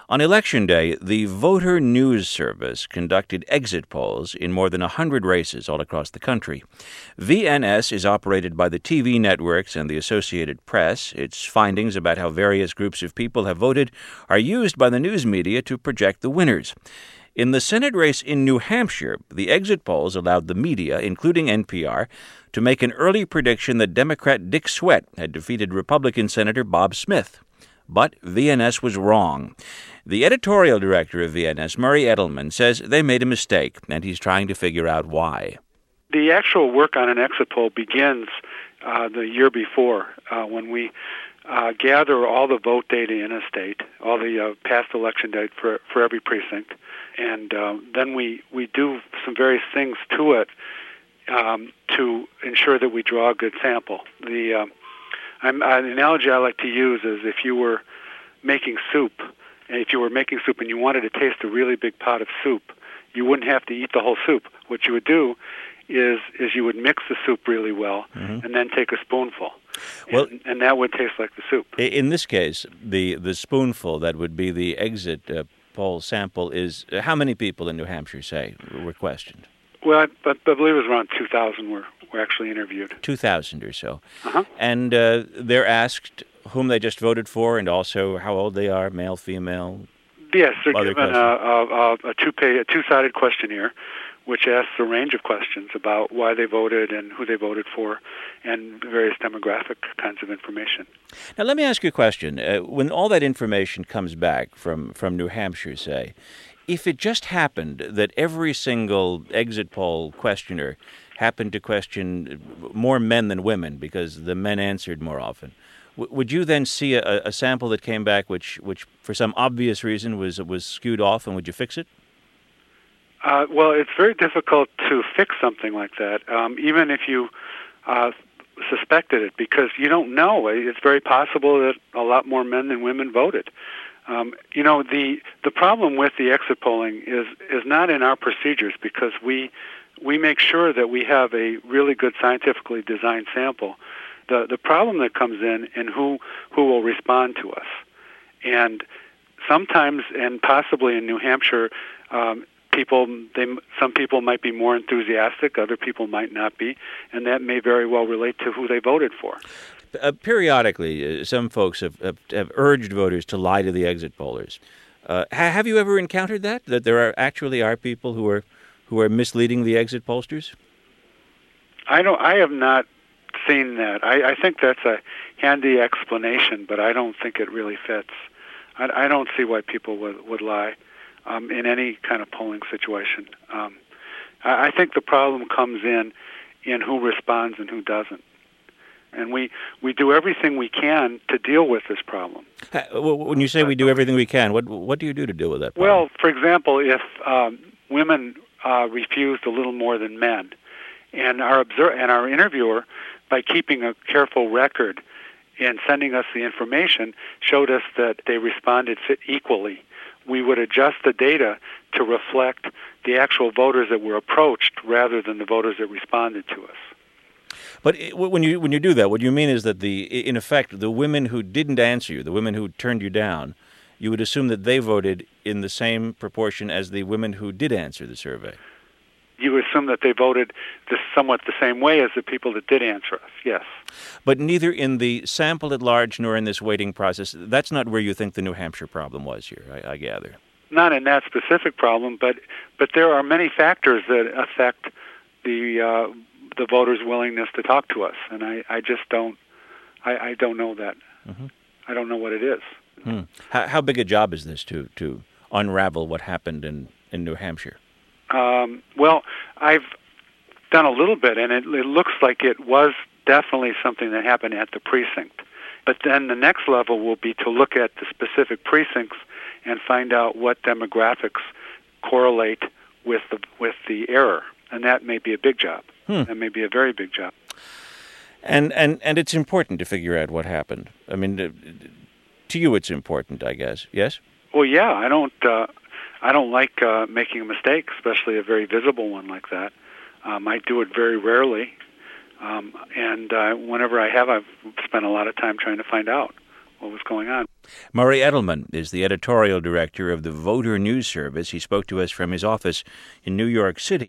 On Election Day, the Voter News Service conducted exit polls in more than 100 races all across the country. VNS is operated by the TV networks and the Associated Press. Its findings about how various groups of people have voted are used by the news media to project the winners. In the Senate race in New Hampshire, the exit polls allowed the media, including NPR, to make an early prediction that Democrat Dick Swett had defeated Republican Senator Bob Smith. But VNS was wrong. The editorial director of VNS, Murray Edelman, says they made a mistake, and he's trying to figure out why. The actual work on an exit poll begins the year before, when we gather all the vote data in a state, all the past election data for every precinct, and then we do some various things to it to ensure that we draw a good sample. The analogy I like to use is if you were making soup, and you wanted to taste a really big pot of soup, you wouldn't have to eat the whole soup. What you would do is you would mix the soup really well, and then take a spoonful, and that would taste like the soup. In this case, the spoonful that would be the exit poll sample is how many people in New Hampshire, say, were questioned? Well, I believe it was around 2,000 were actually interviewed. 2,000 or so. Uh-huh. And they're asked whom they just voted for and also how old they are, male, female. Yes, they're given a two-sided questionnaire, which asks a range of questions about why they voted and who they voted for, and various demographic kinds of information. Now, let me ask you a question. When all that information comes back from New Hampshire, say, if it just happened that every single exit poll questioner happened to question more men than women because the men answered more often, would you then see a sample that came back which for some obvious reason was skewed off, and would you fix it? Well, it's very difficult to fix something like that, even if you suspected it, because you don't know. It's very possible that a lot more men than women voted. The problem with the exit polling is not in our procedures, because we make sure that we have a really good scientifically designed sample. The problem that comes in who will respond to us. And sometimes, and possibly in New Hampshire, some people might be more enthusiastic, other people might not be, and that may very well relate to who they voted for. Periodically, some folks have urged voters to lie to the exit pollers. Have you ever encountered that there actually are people who are misleading the exit pollsters? I have not seen that. I think that's a handy explanation, but I don't think it really fits. I don't see why people would lie in any kind of polling situation. I think the problem comes in who responds and who doesn't. And we do everything we can to deal with this problem. When you say we do everything we can, what do you do to deal with that problem? Well, for example, if women refused a little more than men, and our interviewer, by keeping a careful record and sending us the information, showed us that they responded equally, we would adjust the data to reflect the actual voters that were approached rather than the voters that responded to us. But when you do that, what you mean is that in effect, the women who didn't answer you, the women who turned you down, you would assume that they voted in the same proportion as the women who did answer the survey. You would assume that they voted somewhat the same way as the people that did answer us, yes. But neither in the sample at large nor in this weighting process, that's not where you think the New Hampshire problem was here, I gather. Not in that specific problem, but there are many factors that affect the voters' willingness to talk to us, and I just don't know that. Mm-hmm. I don't know what it is. How big a job is this to unravel what happened in New Hampshire? Well, I've done a little bit, and it looks like it was definitely something that happened at the precinct. But then the next level will be to look at the specific precincts and find out what demographics correlate with the error, and that may be a big job. That may be a very big job. And it's important to figure out what happened. I mean, to you, it's important, I guess. Yes. Well, yeah. I don't like making a mistake, especially a very visible one like that. I do it very rarely, and whenever I have, I've spent a lot of time trying to find out what was going on. Murray Edelman is the editorial director of the Voter News Service. He spoke to us from his office in New York City.